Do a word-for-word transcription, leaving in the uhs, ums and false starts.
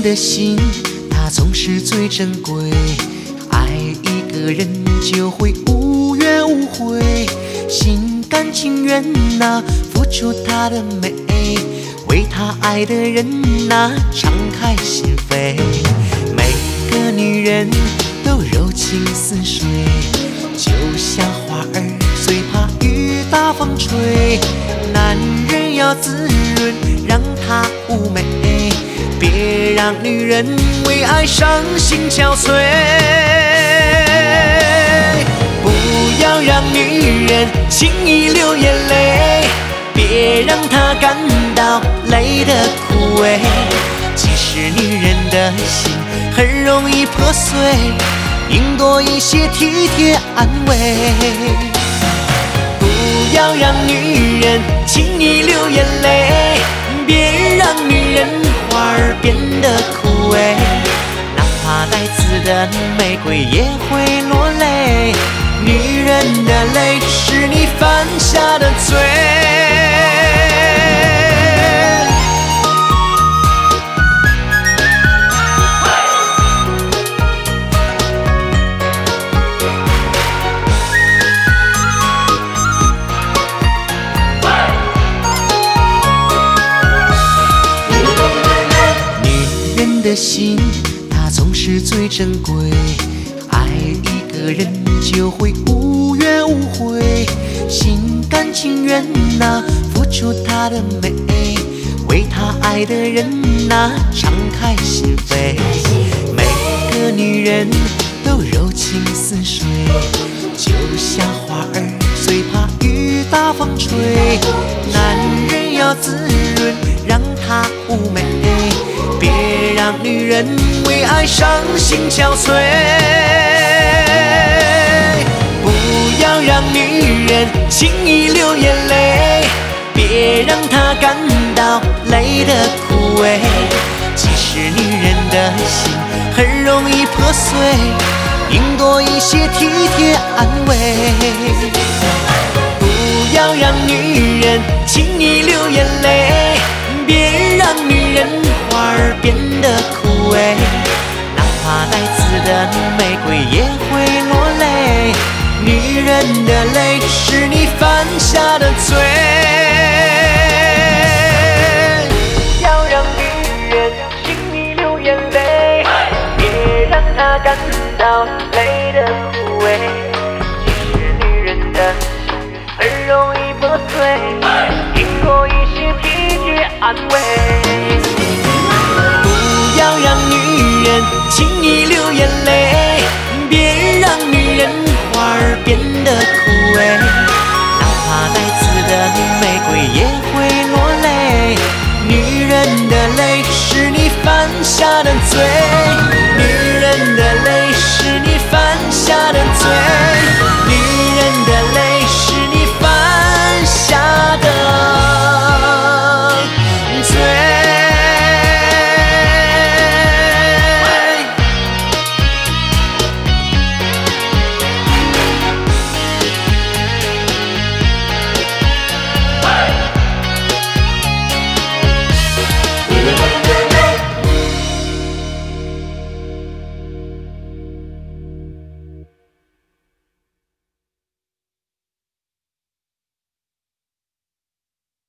的心，它总是最珍贵。爱一个人就会无怨无悔，心甘情愿呐、付出他的美，为他爱的人呐、敞开心扉。每个女人都柔情似水，就像花儿最怕雨大风吹。男人要滋润，让她妩媚，别让女人为爱伤心憔悴。不要让女人轻易流眼泪，别让她感到累得枯萎。其实女人的心很容易破碎，应多一些体贴安慰。不要让女人轻易流眼泪，别让女人花儿变得枯萎。哪怕带刺的玫瑰也会落泪，女人的泪是你犯下的罪。的心，它总是最珍贵。爱一个人就会无怨无悔，心甘情愿呐、付出她的美，为她爱的人呐、敞开心扉。每个女人都柔情似水，就像花儿最怕雨大风吹。男人要滋润，让她妩媚，别让女人为爱伤心憔悴。不要让女人轻易流眼泪，别让她感到累得枯萎。其实女人的心很容易破碎，应多一些体贴安慰。不要让女人轻易流眼泪，别让女人花儿变得枯萎。哪怕带刺的玫瑰也会落泪，女人的泪是你犯下的罪。要让女人轻易流眼泪，别让她感到累得枯萎。其实女人的心很容易破碎，应多一些体贴安慰。不要让女人轻易流眼泪，别让女人